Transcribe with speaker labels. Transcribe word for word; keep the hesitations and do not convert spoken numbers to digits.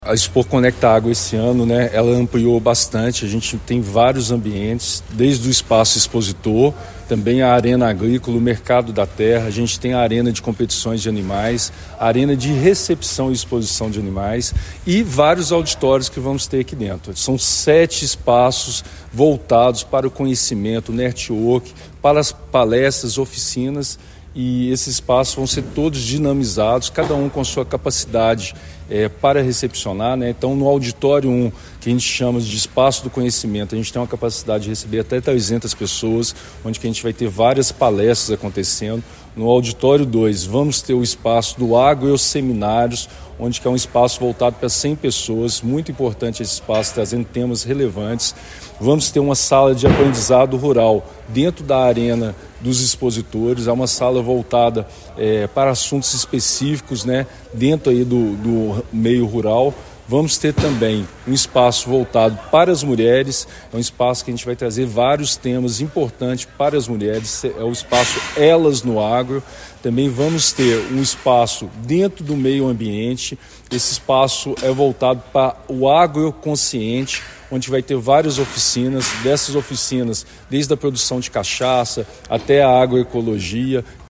Speaker 1: A Expo Conecta Água esse ano, né, ela ampliou bastante, a gente tem vários ambientes, desde o espaço expositor, também a arena agrícola, o mercado da terra, a gente tem a arena de competições de animais, a arena de recepção e exposição de animais e vários auditórios que vamos ter aqui dentro. São sete espaços voltados para o conhecimento, network, para as palestras, oficinas, e esses espaços vão ser todos dinamizados, cada um com sua capacidade é, para recepcionar, né? Então, no auditório um, que a gente chama de espaço do conhecimento, a gente tem uma capacidade de receber até trezentas pessoas, onde que a gente vai ter várias palestras acontecendo. No auditório dois, vamos ter o espaço do agro e os seminários, onde que é um espaço voltado para cem pessoas, muito importante esse espaço, trazendo temas relevantes. Vamos ter uma sala de aprendizado rural dentro da arena dos expositores, é uma sala voltada é, para assuntos específicos, né, dentro aí do, do meio rural. Vamos ter também um espaço voltado para as mulheres, é um espaço que a gente vai trazer vários temas importantes para as mulheres, é o espaço Elas no Agro. Também vamos ter um espaço dentro do meio ambiente, esse espaço é voltado para o agroconsciente, onde vai ter várias oficinas, dessas oficinas, desde a produção de cachaça até a agroecologia,